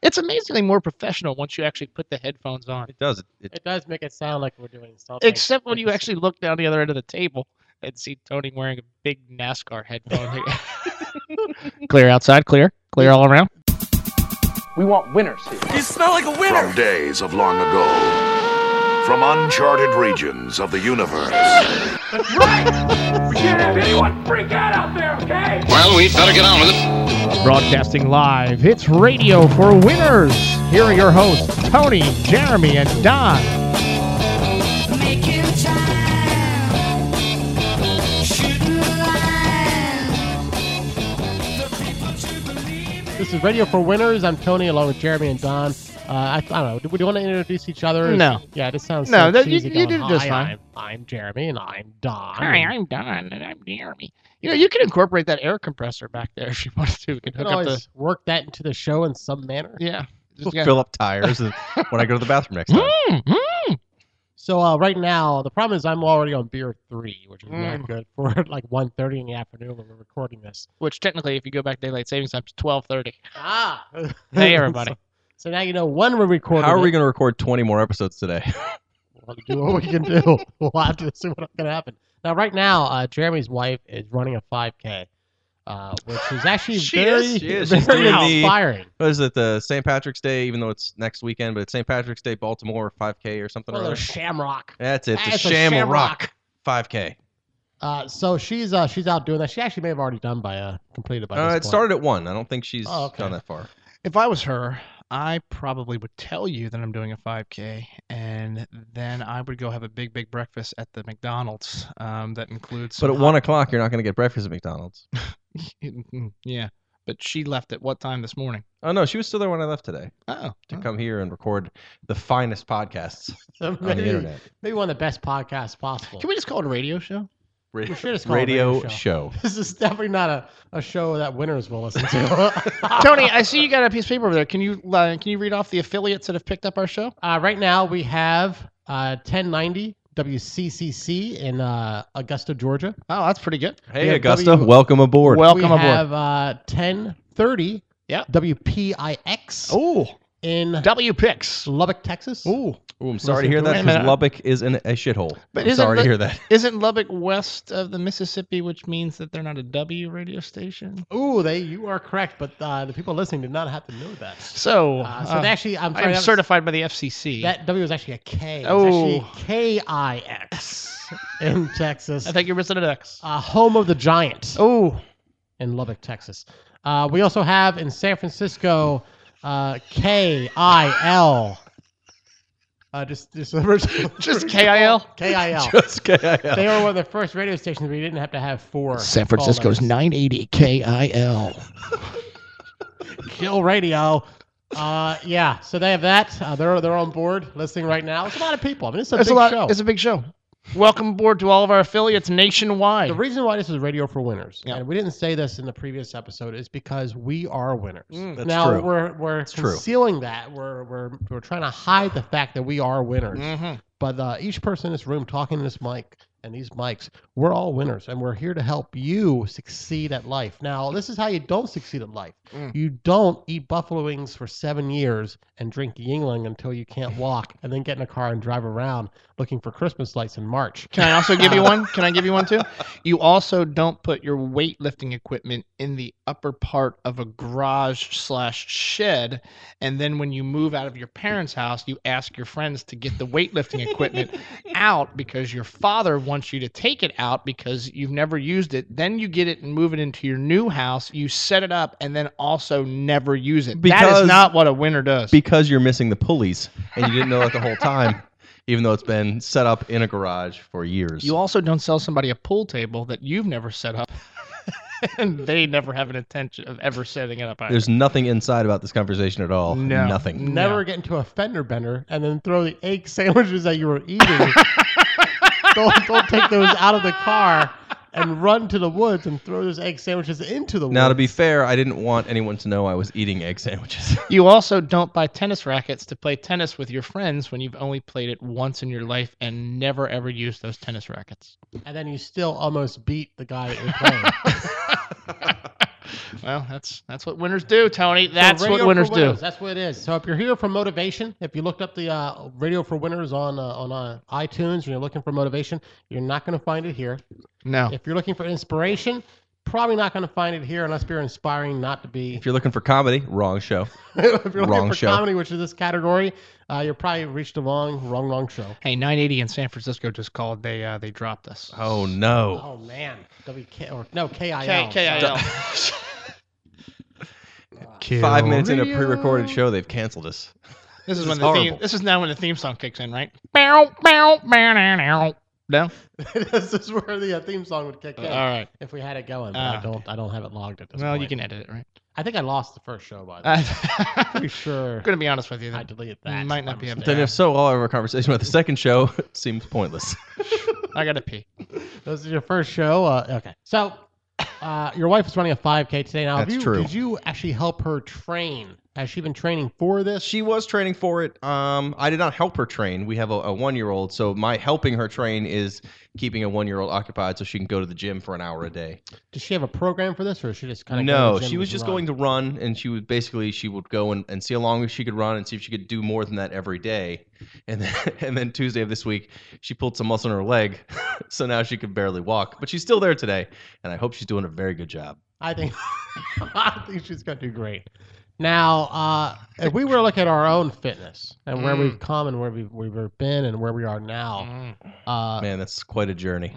It's amazingly more professional once you actually put the headphones on. It does. It does make it sound like we're doing something. Except when you actually look down the other end of the table and see Tony wearing a big NASCAR headphone. Clear outside, clear all around. We want winners here. You smell like a winner! From days of long ago, from uncharted regions of the universe. That's right! We can't have anyone freak out there, okay? Well, we'd better get on with it. Broadcasting live, it's Radio for Winners. Here are your hosts, Tony, Jeremy, and Don. This is Radio for Winners. I'm Tony, along with Jeremy and Don. I don't know. Do we want to introduce each other? No. Yeah, this sounds No, so you cheesy. did going, just "Hi, fine." I'm Jeremy, and I'm Don. Hi, I'm Don, and I'm Jeremy. You know, you can incorporate that air compressor back there if you wanted to. We can You can hook up the... always work that into the show in some manner. Yeah. Just fill up tires when I go to the bathroom next time. So right now, the problem is I'm already on beer 3, which is not good for like 1:30 in the afternoon when we're recording this. Which technically, if you go back daylight savings time, it's 12:30. Ah! Hey, everybody. So now you know when we're recording. How are we going to record 20 more episodes today? We'll do what we can do. We'll have to see what's going to happen. Now, right now, Jeremy's wife is running a 5K, which is actually She very is. She's very doing the- inspiring. What is it, the St. Patrick's Day, even though it's next weekend, but it's St. Patrick's Day Baltimore 5K or something Well, or a other? Shamrock. That's it. The It's a Shamrock 5K. So she's out doing that. She actually may have already completed by this It point. started at 1. I don't think she's Oh, okay. gone that far. If I was her, I probably would tell you that I'm doing a 5K, and then I would go have a big breakfast at the McDonald's that includes... But at 1 o'clock, you're not going to get breakfast at McDonald's. Yeah, but she left at what time this morning? Oh, no, she was still there when I left today Oh. to come here and record the finest podcasts So on the internet. maybe one of the best podcasts possible. Can we just call it a radio show? We should just call it a Radio radio show. This is definitely not a show that winners will listen to. Tony, I see you got a piece of paper over there. Can you read off the affiliates that have picked up our show? Right now we have 1090 WCCC in Augusta, Georgia. Oh, that's pretty good. Hey, Yeah, Augusta, welcome aboard. Welcome we aboard. have 1030 Yeah. WPIX Oh, in W Picks. Lubbock, Texas. Ooh. Ooh, I'm sorry to hear that Wait a because minute. Lubbock is in a shithole. But I'm isn't sorry to the- hear that. Isn't Lubbock west of the Mississippi, which means that they're not a W radio station? Ooh, you are correct, but the people listening did not have to know that. So, So they actually, I'm sorry, I'm that was- certified by the FCC. That W is actually a K. It's Oh. actually KIX in Texas. I think you're missing an X. Home of the Giant Oh, in Lubbock, Texas. We also have in San Francisco KIL. Just original. just KIL. KIL. Just KIL. They were one of the first radio stations where you didn't have to have 4. San call Francisco's letters. 980 KIL. Kill Radio. Yeah, so they have that. They're on board listening right now. It's a lot of people. I mean, it's a big show. It's a big show. Welcome aboard to all of our affiliates nationwide. The reason why this is Radio for Winners, Yeah. and we didn't say this in the previous episode, is because we are winners. That's now true. we're true. concealing that. We're trying to hide the fact that we are winners. Mhm. But each person in this room talking to this mic and these mics, we're all winners, and we're here to help you succeed at life. Now, this is how you don't succeed at life. You don't eat buffalo wings for 7 years and drink Yingling until you can't walk, and then get in a car and drive around looking for Christmas lights in March. Can I also give you one? Can I give you one too? You also don't put your weightlifting equipment in the upper part of a garage/shed, and then when you move out of your parents' house, you ask your friends to get the weightlifting equipment out because your father wants you to take it out because you've never used it. Then you get it and move it into your new house. You set it up and then also never use it. That Because- is not what a winner does. Because you're missing the pulleys and you didn't know that the whole time, even though it's been set up in a garage for years. You also don't sell somebody a pool table that you've never set up. And they never have an intention of ever setting it up either. There's nothing inside about this conversation at all. No. Nothing. Never get into a fender bender and then throw the egg sandwiches that you were eating. don't take those out of the car and run to the woods and throw those egg sandwiches into the woods. Now, to be fair, I didn't want anyone to know I was eating egg sandwiches. You also don't buy tennis rackets to play tennis with your friends when you've only played it once in your life and never ever used those tennis rackets. And then you still almost beat the guy that you're playing. Well, that's what winners do, Tony. That's So what Radio winners for do. Winners, that's what it is. So if you're here for motivation, if you looked up the Radio for Winners on iTunes and you're looking for motivation, you're not going to find it here. No. If you're looking for inspiration, probably not going to find it here unless you're inspiring not to be. If you're looking for comedy, wrong show. If you're looking Wrong for show. comedy, which is this category, you're probably reached the wrong show. Hey, 980 in San Francisco just called. They dropped us. Oh no. Oh man, KIL. KIL. 5 minutes into a pre-recorded show, they've canceled us. This is This when is the theme. horrible. This is now when the theme song kicks in, right? Bow, bow, bow, bow, bow. No. This is where the theme song would kick in. All right. If we had it going, but I don't have it logged at this point. Well, you can edit it, right? I think I lost the first show, by the way. I'm Pretty sure gonna be honest with you. I deleted that. Might by not be able mistake. Then if so, all of our conversation about the second show seems pointless. I gotta pee. This is your first show. Okay. So, your wife is running a 5K today. Now, That's true. Did you actually help her train? Has she been training for this? She was training for it. I did not help her train. We have a 1-year-old, so my helping her train is keeping a 1-year-old occupied so she can go to the gym for an hour a day. Does she have a program for this, or is she just kind of No, she was just going to run, and she would go and see how long she could run and see if she could do more than that every day. And then Tuesday of this week, she pulled some muscle in her leg, so now she could barely walk. But she's still there today, and I hope she's doing a very good job. I think she's going to do great. Now, if we were to look at our own fitness and where we've come and where we've been and where we are now, Man, that's quite a journey.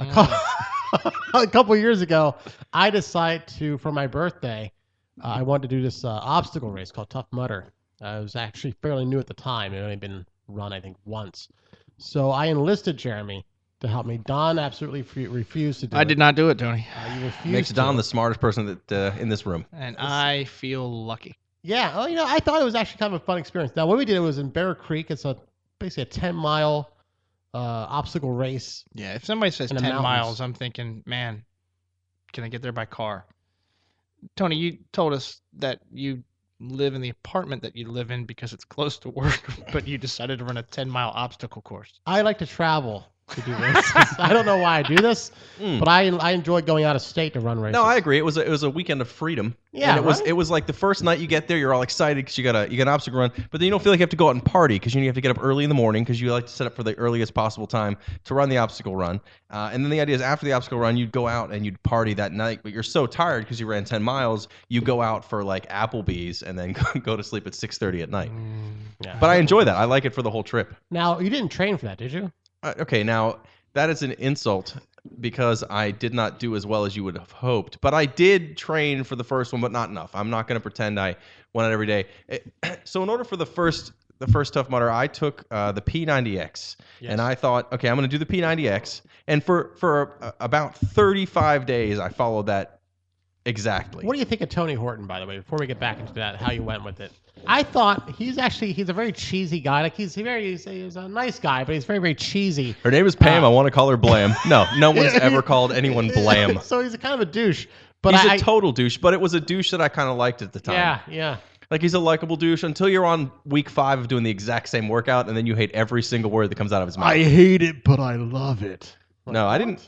a couple years ago, I decided to, for my birthday, I wanted to do this obstacle race called Tough Mudder. I was actually fairly new at the time. It had only been run, I think, once. So I enlisted Jeremy to help me. Don absolutely refused to do it. I did not do it, Tony. You refused Makes to. Don the smartest person that in this room. And I feel lucky. Yeah, well, I thought it was actually kind of a fun experience. Now, what we did was in Bear Creek. It's basically a 10-mile obstacle race. Yeah, if somebody says In the 10 mountains. miles, I'm thinking, man, can I get there by car? Tony, you told us that you live in the apartment that you live in because it's close to work, but you decided to run a 10-mile obstacle course. I like to travel to do races. I don't know why I do this, but I enjoy going out of state to run races. No, I agree. It was a weekend of freedom. Yeah, and right? it was like the first night you get there, you're all excited because you got an obstacle run, but then you don't feel like you have to go out and party because you have to get up early in the morning because you like to set up for the earliest possible time to run the obstacle run. And then the idea is after the obstacle run, you'd go out and you'd party that night, but you're so tired because you ran 10 miles, you go out for like Applebee's and then go to sleep at 6:30 at night. Yeah. But I enjoy that. I like it for the whole trip. Now, you didn't train for that, did you? Okay, now that is an insult because I did not do as well as you would have hoped. But I did train for the first one, but not enough. I'm not going to pretend I went out every day. So in order for the first Tough Mudder, I took the P90X, and I thought, okay, I'm going to do the P90X. And for about 35 days, I followed that exactly. What do you think of Tony Horton, by the way, before we get back into that, how you went with it? I thought he's a very cheesy guy. Like he's a nice guy, but he's very, very cheesy. Her name is Pam. I want to call her Blam. No one's ever called anyone Blam. So he's a kind of a douche. But He's a total douche, but it was a douche that I kind of liked at the time. Yeah. Like he's a likable douche until you're on week 5 of doing the exact same workout, and then you hate every single word that comes out of his mouth. hate it, but I love it. No, I didn't.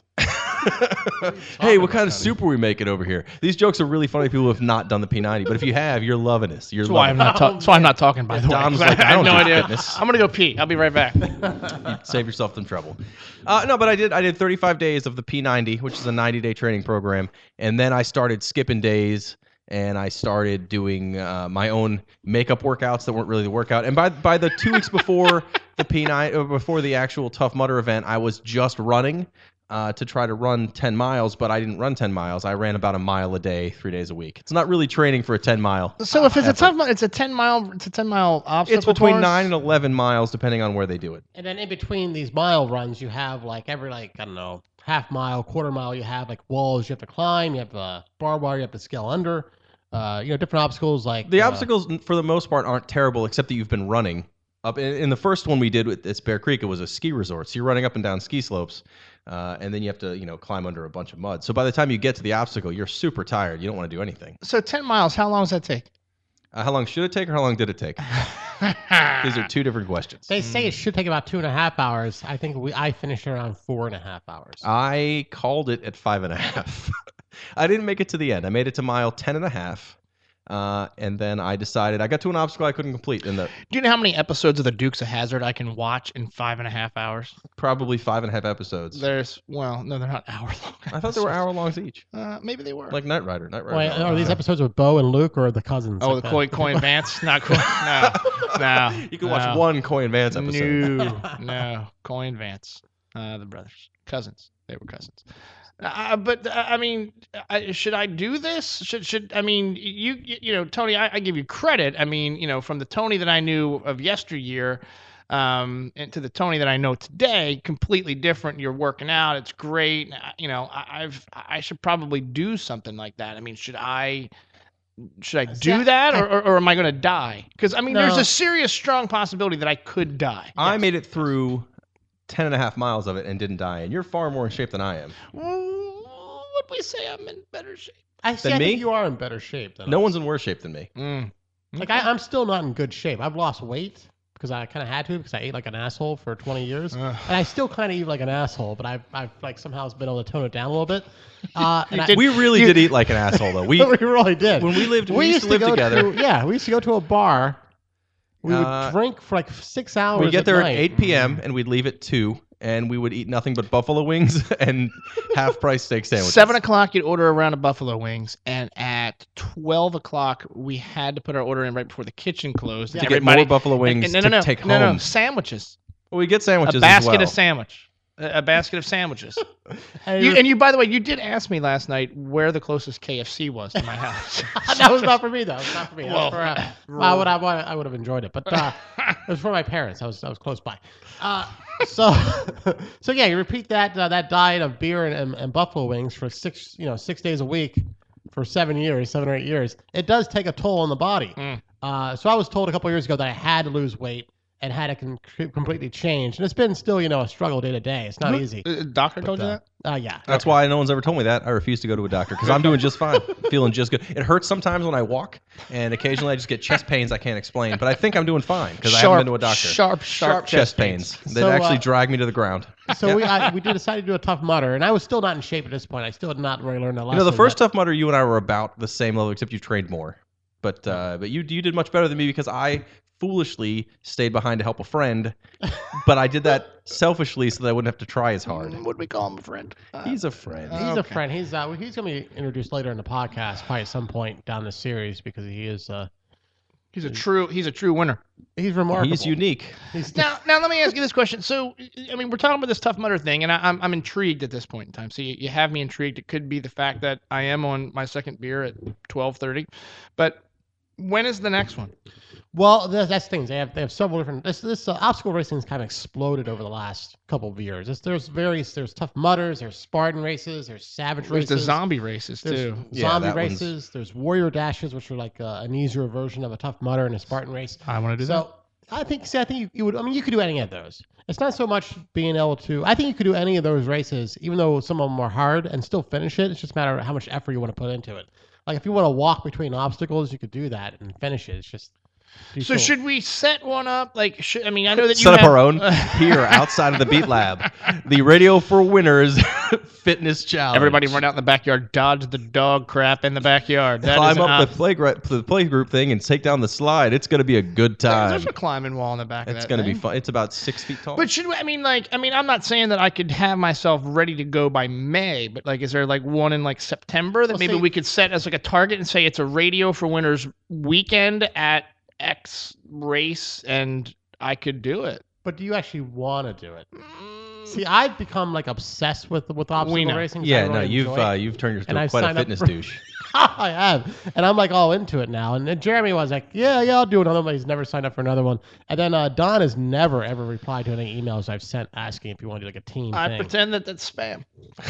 Hey, what kind of soup are we making over here? These jokes are really funny to people who have not done the P90, but if you have, you're loving this. You're That's why I'm loving not. That's why I'm not talking. By the way, Dom's 'cause like, I I have don't no do idea. fitness. I'm gonna go pee. I'll be right back. it. Save yourself some trouble. No, but I did 35 days of the P90, which is a 90-day training program, and then I started skipping days. And I started doing my own makeup workouts that weren't really the workout. And by the 2 weeks before the P9, or before the actual Tough Mudder event, I was just running to try to run 10 miles, but I didn't run 10 miles. I ran about a mile a day, 3 days a week. It's not really training for a 10 mile. So if it's a tough, it's a 10 mile obstacle. It's between course? 9 and 11 miles, depending on where they do it. And then in between these mile runs, you have like every I don't know, half mile, quarter mile, you have like walls you have to climb, you have barbed wire you have to scale under. Different obstacles like The obstacles, for the most part, aren't terrible, except that you've been running. Up in the first one we did with this Bear Creek, it was a ski resort. So you're running up and down ski slopes, and then you have to, climb under a bunch of mud. So by the time you get to the obstacle, you're super tired. You don't want to do anything. So 10 miles. How long does that take? How long should it take, or how long did it take? These are two different questions. They say it should take about 2.5 hours. I think I finished around 4.5 hours. I called it at 5.5. I didn't make it to the end. I made it to mile 10 and a half. And then I decided I got to an obstacle I couldn't complete. Do you know how many episodes of the Dukes of Hazzard I can watch in 5.5 hours? Probably 5.5 episodes. No, they're not hour long. I thought they were hour longs each. Maybe they were. Like Knight Rider. Wait, are these episodes with Bo and Luke or the cousins? Oh, like the Coy and Vance? Not Coy. No. You can watch one Coy and Vance episode. No. Coy and Vance. The brothers. Cousins. They were cousins. But I mean, should I do this? Should I mean, you know, Tony? I give you credit. I mean, you know, from the Tony that I knew of yesteryear, and to the Tony that I know today, completely different. You're working out. It's great. You know, I should probably do something like that. I mean, should I do that, or am I going to die? Because I mean, there's a serious, strong possibility that I could die. I made it through 10 and a half miles of it and didn't die, and you're far more in shape than I am. Would we say I'm in better shape? I think you are in better shape than No one's in worse shape than me. Like I'm still not in good shape. I've lost weight because I kind of had to because I ate like an asshole for 20 years, and I still kind of eat like an asshole. But I've like somehow been able to tone it down a little bit. We really did eat like an asshole, though. We really did. When we used to live together. We used to go to a bar. We would drink for like 6 hours. We'd get there night. at 8 p.m. and we'd leave at 2, and we would eat nothing but buffalo wings and half-price steak sandwiches. 7 o'clock, you'd order a round of buffalo wings, and at 12 o'clock, we had to put our order in right before the kitchen closed. To get more buffalo wings to take home. No, sandwiches. Well, we get sandwiches A basket as well. A basket of sandwiches. You, by the way, you did ask me last night where the closest KFC was to my house. That was not for me, though. It was not for me. Well, That was for, I would have enjoyed it, but it was for my parents. I was close by. So yeah, you repeat that diet of beer and buffalo wings for 6 days a week for 7 or 8 years. It does take a toll on the body. So I was told a couple years ago that I had to lose weight and had to completely change. And it's been still, a struggle day to day. It's not easy. Doctor told you that? Yeah. That's why no one's ever told me that. I refuse to go to a doctor because I'm doing just fine. Feeling just good. It hurts sometimes when I walk, and occasionally I just get chest pains I can't explain. But I think I'm doing fine because I haven't been to a doctor. Sharp chest pains that actually drag me to the ground. So we decided to do a Tough Mudder, and I was still not in shape at this point. I still had not really learned a lesson. The first Tough Mudder, you and I were about the same level, except you trained more. But you did much better than me because I foolishly stayed behind to help a friend, but I did that selfishly so that I wouldn't have to try as hard. Would we call him a friend? He's a friend. He's a friend. He's going to be introduced later in the podcast, probably at some point down the series, because he is. He's a true winner. He's remarkable. He's unique. Now let me ask you this question. So, I mean, we're talking about this Tough Mudder thing, and I'm intrigued at this point in time. So you have me intrigued. It could be the fact that I am on my second beer at 12:30, but when is the next one? Well, that's things. They have several different. This obstacle racing has kind of exploded over the last couple of years. There's Tough Mudders, there's Spartan races, there's Savage races. There's the zombie races there's too. Zombie races. There's Warrior Dashes, which are like an easier version of a Tough Mudder and a Spartan race. I want to do that. So I think you would. I mean, you could do any of those. It's not so much being able to. I think you could do any of those races, even though some of them are hard, and still finish it. It's just a matter of how much effort you want to put into it. Like if you want to walk between obstacles, you could do that and finish it. It's just. So should we set one up? Like, I mean, I know that you set up our own here outside of the Beat Lab, the Radio for Winners Fitness Challenge. Everybody run out in the backyard, dodge the dog crap in the backyard. Climb up the playgroup thing and take down the slide. It's going to be a good time. There's a climbing wall in the back of that. It's going to be fun. It's about 6 feet tall. But should we, I'm not saying that I could have myself ready to go by May, but like, is there like one in like September that maybe we could set as like a target and say it's a Radio for Winners weekend at X race, and I could do it. But do you actually want to do it? See, I've become like obsessed with obstacle racing. Yeah, no, you've turned yourself into quite a fitness douche. I have, and I'm like all into it now. And then Jeremy was like, "Yeah, I'll do another one." He's never signed up for another one. And then Don has never ever replied to any emails I've sent asking if you want to do like a team. I pretend that that's spam.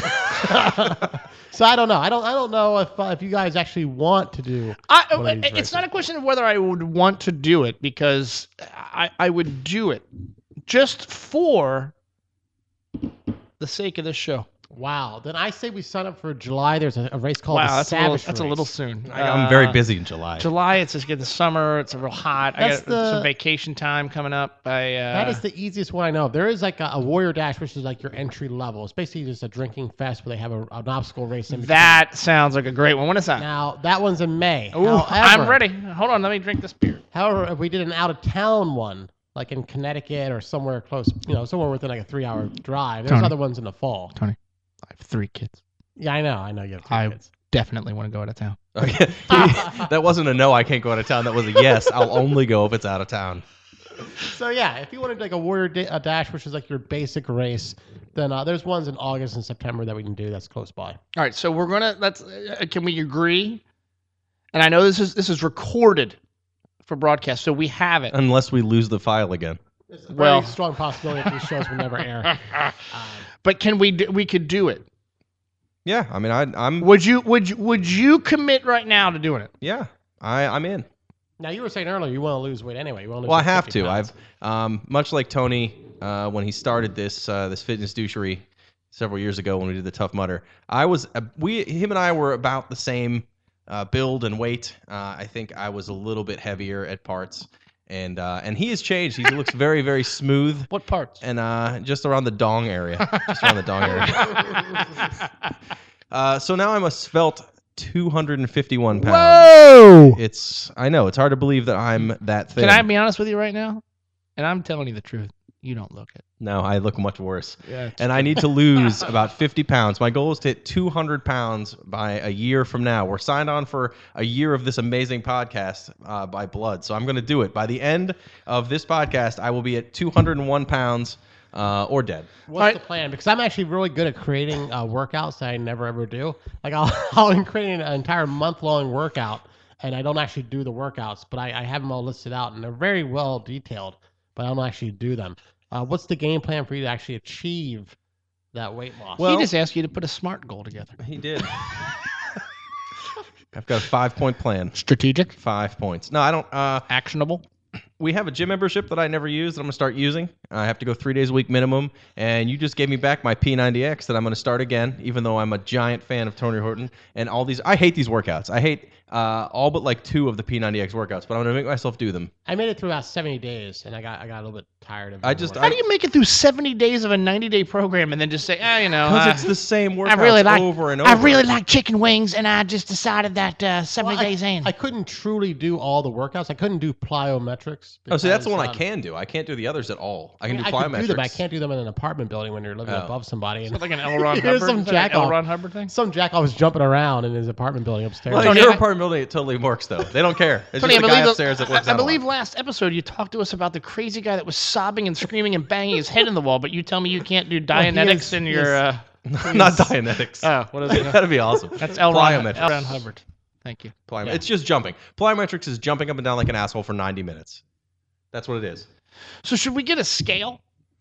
So I don't know. I don't know if you guys actually want to do. It's not a question of whether I would want to do it, because I would do it just for the sake of this show. Wow. Then I say we sign up for July. There's a race called the Wow, Savage that's a Race. little soon. I'm very busy in July. July, it's just getting the summer. It's real hot. I That's got some vacation time coming up. That is the easiest one I know. There is like a Warrior Dash, which is like your entry level. It's basically just a drinking fest where they have an obstacle race in between. That sounds like a great one. When is that? Now, that one's in May. Ooh, However, I'm ready. Hold on, let me drink this beer. However, if we did an out-of-town one, like in Connecticut or somewhere close, somewhere within like a 3-hour drive, there's Tony. other ones in the fall. Tony, I have 3 kids. Yeah, I know you have 3 I kids. definitely want to go out of town. Okay. That wasn't a no, I can't go out of town. That was a yes, I'll only go if it's out of town. So yeah, if you wanted like a Warrior Dash, which is like your basic race, then there's ones in August and September that we can do that's close by. All right, so we're gonna can we agree? And I know this is recorded for broadcast, so we have it. Unless we lose the file again. There's a Well- very strong possibility that these shows will never air. But can we could do it? Yeah, I mean, I'm. Would you commit right now to doing it? Yeah, I'm in. Now you were saying earlier you want to lose weight anyway. You want to lose Well, I like have 50 to. pounds. I've much like Tony when he started this fitness douchery several years ago when we did the Tough Mudder. Him and I were about the same build and weight. I think I was a little bit heavier at parts, and he has changed. He looks very, very smooth. What parts? And just around the dong area. So now I'm a svelte 251 pounds. Whoa! I know, it's hard to believe that I'm that thin. Can I be honest with you right now? And I'm telling you the truth. You don't look it. No, I look much worse. Yeah. And I need to lose about 50 pounds. My goal is to hit 200 pounds by a year from now. We're signed on for a year of this amazing podcast by blood. So I'm going to do it. By the end of this podcast, I will be at 201 pounds or dead. What's the plan? Because I'm actually really good at creating workouts that I never ever do. Like I'll create an entire month-long workout, and I don't actually do the workouts, but I have them all listed out, and they're very well detailed, but I don't actually do them. What's the game plan for you to actually achieve that weight loss? He just asked you to put a SMART goal together. He did. I've got a 5-point plan. Strategic, 5 points. No, I don't. actionable. We have a gym membership that I never use that I'm going to start using. I have to go 3 days a week minimum. And you just gave me back my P90X that I'm going to start again, even though I'm a giant fan of Tony Horton. And all these, I hate these workouts. I hate all but like 2 of the P90X workouts, but I'm going to make myself do them. I made it through about 70 days, and I got a little bit tired of it. How do you make it through 70 days of a 90-day program and then just say, Because it's the same workouts over and over. I really like chicken wings, and I just decided that 70 days in. I couldn't truly do all the workouts. I couldn't do plyometrics. Oh, see, that's the one I because, can do. I can't do the others at all. I can do I plyometrics. could do them. I can't do them in an apartment building when you're living above somebody. And Like an L. Ron Here's Hubbard. some Is that an jack-off. L. Ron Hubbard thing. Some jack was jumping around in his apartment building upstairs. Well, Tony, your I- apartment building, it totally works, though. They don't care. It's Tony, just a guy upstairs that works I out a lot. believe last episode you talked to us about the crazy guy that was sobbing and screaming and banging his head in the wall, but you tell me you can't do Dianetics in your... Not Dianetics. Oh, what is it? That'd be awesome. That's L. Ron Plyometrics. Hubbard. Thank you. It's just jumping. Plyometrics is jumping up and down like an asshole for 90 minutes. That's what it is. So should we get a scale?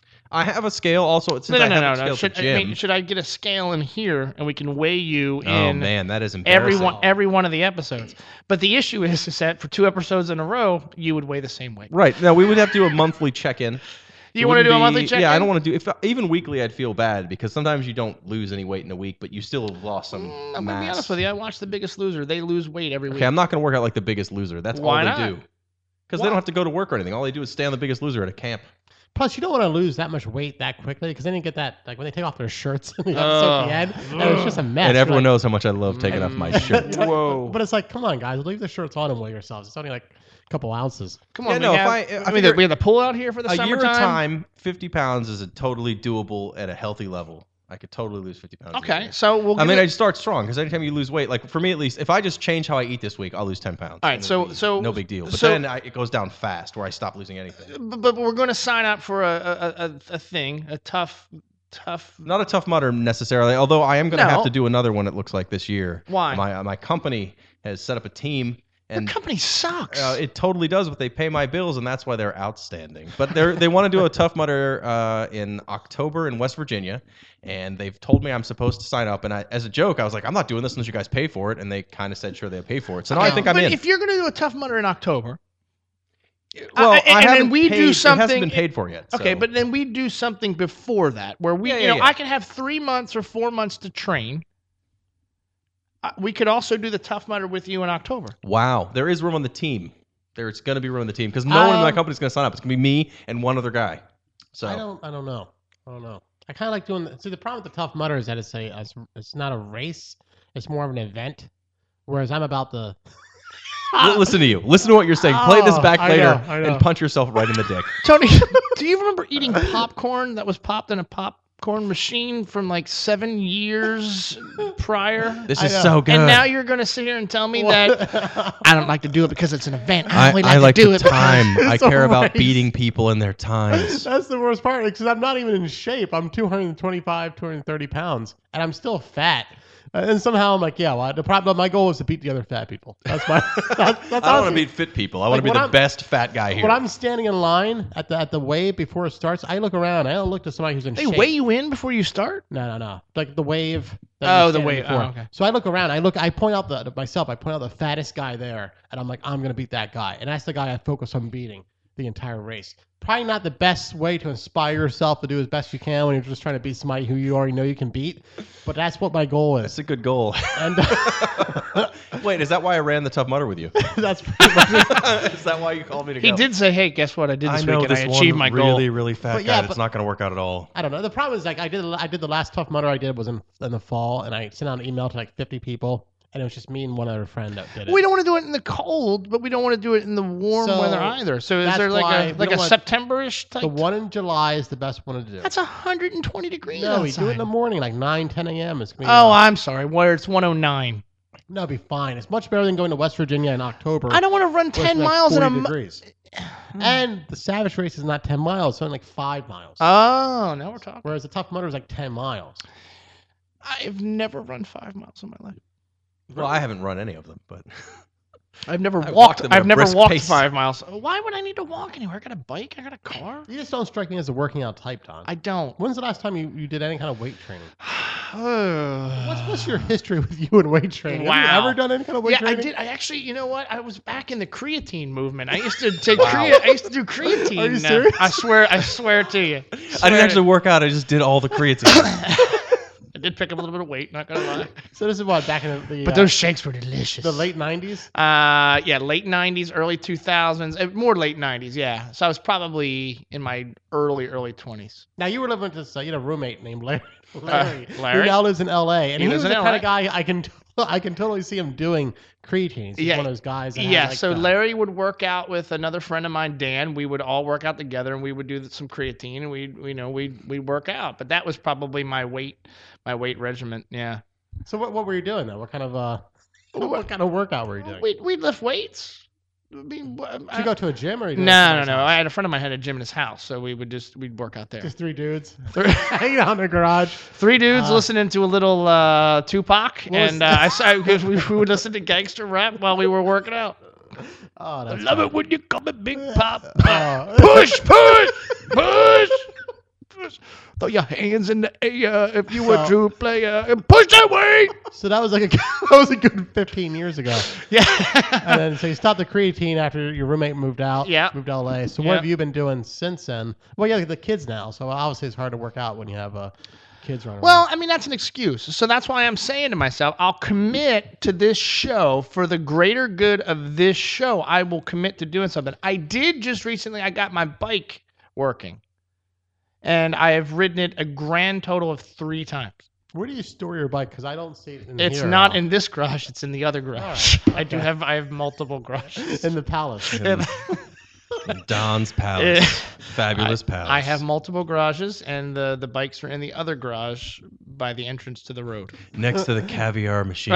I have a scale also. Since I have a scale at the gym. Should I get a scale in here and we can weigh you Oh in man, that is embarrassing. every one of the episodes? But the issue is that for 2 episodes in a row, you would weigh the same weight. Right. Now we would have to do a monthly check-in. You want to do a monthly check-in? Yeah, I don't want to do. Even weekly, I'd feel bad because sometimes you don't lose any weight in a week, but you still have lost some I'm mass. gonna be honest with you. I watch The Biggest Loser. They lose weight every week. Okay, I'm not going to work out like The Biggest Loser. That's Why all they not? do. Because they don't have to go to work or anything. All they do is stay on The Biggest Loser at a camp. Plus, you don't want to lose that much weight that quickly because then you get that, like when they take off their shirts in the episode at the end, and it's just a mess. And everyone You're knows how much I love taking off my shirt. like, Whoa. But it's like, come on, guys, leave the shirts on and weigh yourselves. It's only like a couple ounces. Come on, Yeah, no, we if have, I we figure- have the pull out here for the A summertime. year of time, 50 pounds is a totally doable at a healthy level. I could totally lose 50 pounds. in a Okay, year. so we'll. I give mean, it- I start strong because anytime you lose weight, like for me at least, if I just change how I eat this week, I'll lose 10 pounds. All right, And so- it'll be so- no big deal. But so- then it goes down fast where I stop losing anything. but we're going to sign up for a thing, a tough. Not a Tough Mudder necessarily, although I am going to No. have to do another one. It looks like this year. Why? My company has set up a team. Your And company sucks. it totally does, but they pay my bills, and that's why they're outstanding. But they want to do a Tough Mudder in October in West Virginia, and they've told me I'm supposed to sign up. And as a joke, I was like, I'm not doing this unless you guys pay for it. And they kind of said, sure, they'll pay for it. So now I think I'm but in. if you're going to do a Tough Mudder in October, Well, and I then haven't we paid, do It something. hasn't been paid for yet. Okay, so. but then we do something before that, where we, Yeah. I can have 3 months or 4 months to train. We could also do the Tough Mudder with you in October. Wow, there is room on the team. There's going to be room on the team because no one in my company is going to sign up. It's going to be me and one other guy. So I don't know. I kind of like doing. See, the problem with the Tough Mudder is that it's not a race. It's more of an event. Whereas I'm about the. listen to you. Listen to what you're saying. Play this back I later know. and punch yourself right in the dick. Tony, do you remember eating popcorn that was popped in a popcorn machine from like 7 years prior? This I is know. so good. And now you're going to sit here and tell me that I don't like to do it because it's an event. I only I like to do the it. time. I It's a care about race. beating people in their times. That's the worst part because I'm not even in shape. I'm 225, 230 pounds, and I'm still fat. And somehow I'm like, yeah. Well, the problem. My goal is to beat the other fat people. That's my. That's I don't want to honestly- beat fit people. I want to Like, be when the best fat guy here. When I'm standing in line at the wave before it starts, I look around. I don't look to somebody who's in They shape. weigh you in before you start? No. Like the wave. Oh, you're the standing wave. before. Oh, okay. So I look around. I point out myself. I point out the fattest guy there, and I'm like, I'm gonna beat that guy. And that's the guy I focus on beating the entire race. Probably not the best way to inspire yourself to do as best you can when you're just trying to beat somebody who you already know you can beat. But that's what my goal That's is. a good goal. And Wait, is that why I ran the Tough Mudder with you? that's pretty much it. Is that why you called me to He go? did say, hey, guess what I did I this know week? And I this achieved one my goal. really, really fat But guy yeah, that's but- not going to work out at all. I don't know. The problem is like I did the last Tough Mudder I did was in the fall, and I sent out an email to like 50 people, and it was just me and one other friend that did it. We don't want to do it in the cold, but we don't want to do it in the warm So, weather either. So is that's there why like we a don't want- September-ish type? The one in July is the best one to do. That's 120 degrees No, we outside. do it in the morning, like 9, 10 a.m. It's gonna be, Oh, I'm sorry. Where it's 109. that'll be fine. It's much better than going to West Virginia in October. I don't want to run where it's 10 like miles in 40 a month. degrees. And the Savage Race is not 10 miles, it's only like 5 miles. Oh, now we're talking. Whereas the Tough Mudder is like 10 miles. I've never run 5 miles in my life. Well, I haven't run any of them, but I've never I walked walked. them at I've a never brisk walked pace. 5 miles. Why would I need to walk anywhere? I got a bike. I got a car. You just don't strike me as a working out type, Don. I don't. When's the last time you did any kind of weight training? What's What's your history with you and weight training? Have Wow. you ever done any kind of weight Yeah, training? I did. I actually, you know what? I was back in the creatine movement. I used to take I used to do creatine. Are you serious? I swear to you. I didn't actually work out. I just did all the creatine. I did pick up a little bit of weight. Not gonna lie. So this is what, back in the But those shakes were delicious. the late 90s? Yeah, late 90s, early 2000s, more late 90s, yeah. So I was probably in my early 20s. Now you were living with this, you had a roommate named Larry. Larry, Larry? who now lives in L.A. And He he lives was the in kind LA. of guy I can totally see him doing creatine. He's Yeah. one of those guys. That Yeah, had, like, so the- Larry would work out with another friend of mine, Dan. We would all work out together, and we would do some creatine, and we'd work out. But that was probably my weight regimen. Yeah, So what were you doing though? What kind of what kind of workout were you doing? we'd lift weights. I mean, Did you go to a gym or you doing no. something I else? had a friend of mine had a gym in his house, so we'd work out there. Just 3 dudes Three- hanging out in the garage. 3 dudes Uh, listening to a little Tupac, was- and because we would listen to gangster rap while we were working out. Oh, I that's love fun. it when you call me Big Pop. Oh. Push. Throw your hands in the air if you a So- true player, and push that way. So that was like a good 15 years ago. Yeah. And then so you stopped the creatine after your roommate moved out. Yeah. Moved to LA. So what Yeah. have you been doing since then? Well, yeah, the kids now. So obviously it's hard to work out when you have kids running. Well, I mean, that's an excuse. So that's why I'm saying to myself, I'll commit to this show for the greater good of this show. I will commit to doing something. I did just recently, I got my bike working. And I have ridden it a grand total of 3 times. Where do you store your bike? Because I don't see it in It's here not at all. in this garage, it's in the other garage. All right. I have multiple garages. in the palace. Don's Palace. Fabulous I, Palace. I have multiple garages, and the bikes are in the other garage by the entrance to the road. Next to the caviar machine.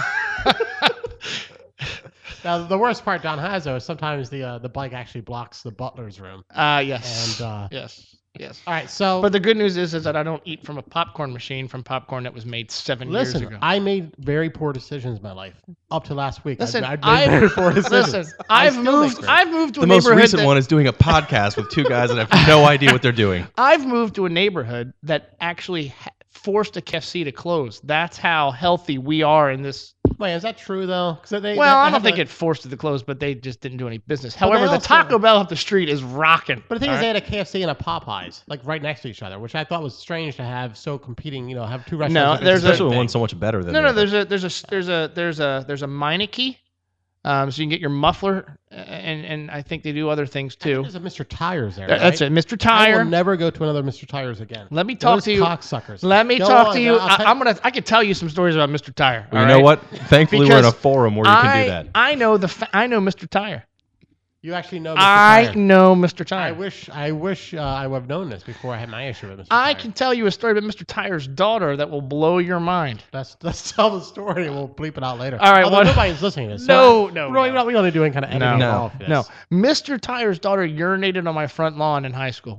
Now the worst part Don has though is sometimes the bike actually blocks the butler's room. Yes. And Yes. all right, so But the good news is that I don't eat from a popcorn machine from popcorn that was made 7 years listen, ago. I made very poor decisions in my life up to last week. Listen, I made very poor decisions. listen, I I've still make moved. them. I've moved to The a most neighborhood. recent one is doing a podcast with 2 guys that have no idea what they're doing. I've moved to a neighborhood that actually forced a KFC to close. That's how healthy we are in this Wait, is that true though? Well, I don't think it forced it to close, but they just didn't do any business. Well, However, they the also- Taco Bell up the street is rocking. But the thing all is, they right? had a KFC and a Popeyes, like right next to each other, which I thought was strange to have so competing. Have two restaurants. No, that do there's the a- same Especially when thing. one's so much better than No, the no. other. There's a Meineke, so you can get your muffler, and I think they do other things too. There's a Mr. Tires there. That's right? it, Mr. I Tire. will never go to another Mr. Tires again. Let me talk Those to you. cocksuckers. Let me Go talk on, to you. I'll tell- I could tell you some stories about Mr. Tire. Well, all you know right? what? Thankfully, we're in a Because forum where you can do that. I know I know Mr. Tire. You actually know Mr. I Tire. know Mr. Tire. I wish I would have known this before I had my issue with Mr. I Tire. can tell you a story about Mr. Tire's daughter that will blow your mind. Let's tell the story and we'll bleep it out later. All right, Although what- nobody's listening to this. No, so no, We're no. only doing kind of editing No. off this. No, Mr. Tire's daughter urinated on my front lawn in high school.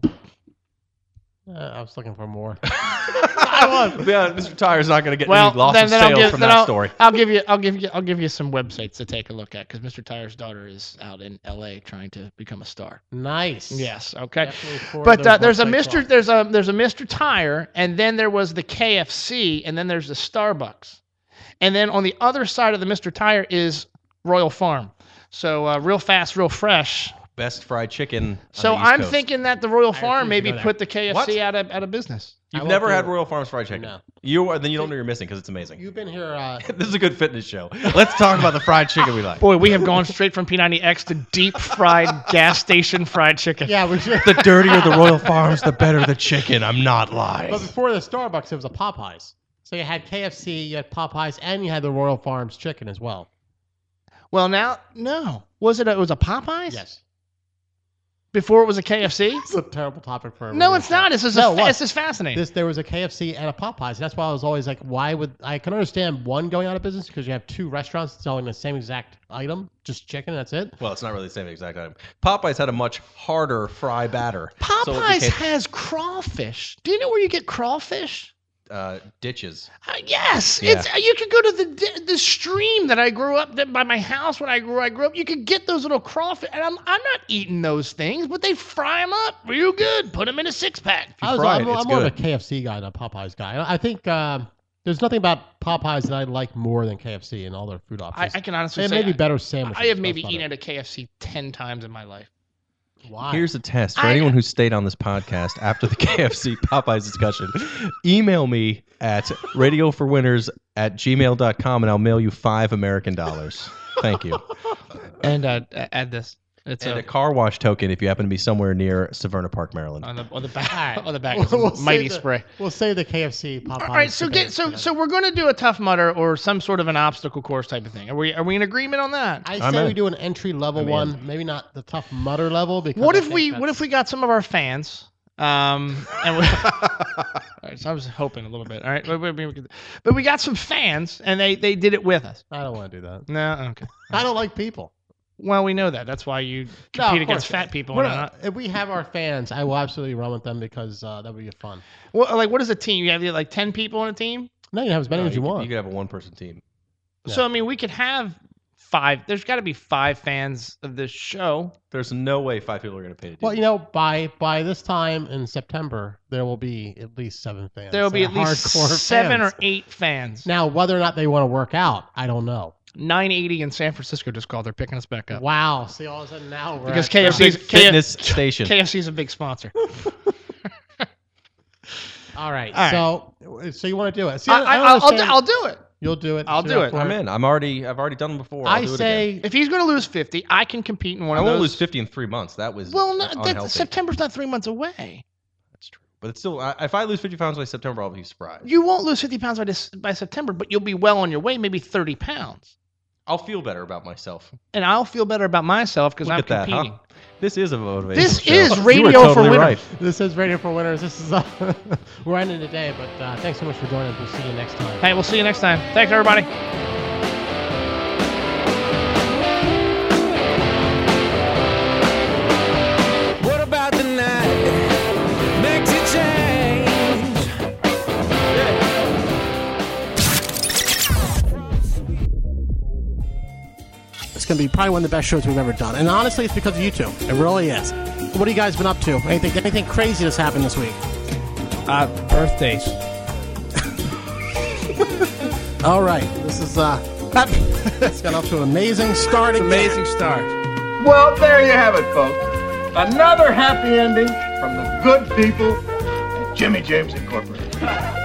I was looking for more. I was. Yeah, Mr. Tire's not going to get Well, any loss then, of then sales I'll give, from then that I'll, story. I'll give you some websites to take a look at because Mr. Tire's daughter is out in L.A. trying to become a star. Nice. Yes, okay. Definitely for But those there's a websites Mr. off. There's a Mr. Tire, and then there was the KFC, and then there's the Starbucks, and then on the other side of the Mr. Tire is Royal Farm. So real fast, real fresh. Best fried chicken. on So the East I'm Coast. thinking that the Royal refuse Farm to maybe go there. put the KFC What? out of business. You've won't never do had it. Royal Farms fried chicken. No. Then you don't know you're missing because it's amazing. You've been here. This is a good fitness show. Let's talk about the fried chicken we like. Boy, we have gone straight from P90X to deep fried gas station fried chicken. Yeah, we should. The dirtier the Royal Farms, the better the chicken. I'm not lying. But before the Starbucks, it was a Popeyes. So you had KFC, you had Popeyes, and you had the Royal Farms chicken as well. Well, now, no. Was it? It was a Popeyes? Yes. Before it was a KFC? It's a terrible topic for. No, it's not. This is this is fascinating. There was a KFC and a Popeyes. And that's why I was always like, why would I can understand one going out of business because you have two restaurants selling the same exact item, just chicken. That's it. Well, it's not really the same exact item. Popeyes had a much harder fry batter. so it Popeyes became, has crawfish. Do you know where you get crawfish? ditches. Yes, Yeah. it's you could go to the stream that I grew up by my house when I grew up. You could get those little crawfish, and I'm not eating those things, but they fry them up real good. Put them in a 6-pack. I'm fry it, it's more of a good. KFC guy than a Popeyes guy. I think there's nothing about Popeyes that I like more than KFC and all their food options. I can honestly They say may be better sandwiches. I have maybe that's eaten about at a KFC 10 times in my life. it. Why? Here's a test for anyone who stayed on this podcast after the KFC Popeyes discussion. Email me at radioforwinners@gmail.com and I'll mail you $5 American. Thank you. And add this. It's And a car wash token if you happen to be somewhere near Severna Park, Maryland. on the back All right. on the back. We'll Is mighty save the- spray. We'll say the KFC Popeyes. All right, so debate. so we're going to do a Tough Mudder or some sort of an obstacle course type of thing. Are we in agreement on that? I I'm say in. we do an entry level one, maybe not the Tough Mudder level. Because What I if think we that's- got some of our fans? And we, all right, so I was hoping a little bit. All right, but we got some fans, and they did it with us. I don't want to do that. No, okay. I don't like people. Well, we know that. That's why you No, compete of against course. fat people. We're And not- if we have our fans, I will absolutely run with them because that would be fun. well, like, what is a team? You have like 10 people on a team. No, you can have as many as you want. You could have a one-person team. So I mean, we could have 5. There's got to be 5 fans of this show. There's no way 5 people are going to pay to do Well, it. you know, by this time in September, there will be at least 7 fans. There will be They're at least hardcore 7 fans. or 8 fans. Now, whether or not they want to work out, I don't know. 980 in San Francisco just called. They're picking us back up. Wow. See, all of a sudden now we're Because at- KFC's Big fitness station. KFC's a big sponsor. All right. All So you want to do it? See, I'll do it. You'll do it. I'll So do it. for I'm in. I've already done them before. I'll I do it say again. If he's going to lose 50, I can compete in one I of won't those. lose 50 in 3 months. That was Well, no, unhealthy. September's not 3 months away. That's true. But it's still, if I lose 50 pounds by September, I'll be surprised. You won't lose 50 pounds by September, but you'll be well on your way, maybe 30 pounds. I'll feel better about myself. And I'll feel better about myself because Look I'm at that, competing. huh? This is a motivational This show. is You Radio were for totally Winners. right. this is Radio for Winners. This is we're ending today, but thanks so much for joining us. We'll see you next time. Hey, we'll see you next time. Thanks, everybody. What about the night makes you change? It's going to be probably one of the best shows we've ever done. And honestly, it's because of you two. It really is. What have you guys been up to? Anything crazy that's happened this week? Birthdays. All right. This is It's got off to an amazing start. Amazing start. Well, there you have it, folks. Another happy ending from the good people at Jimmy James Incorporated.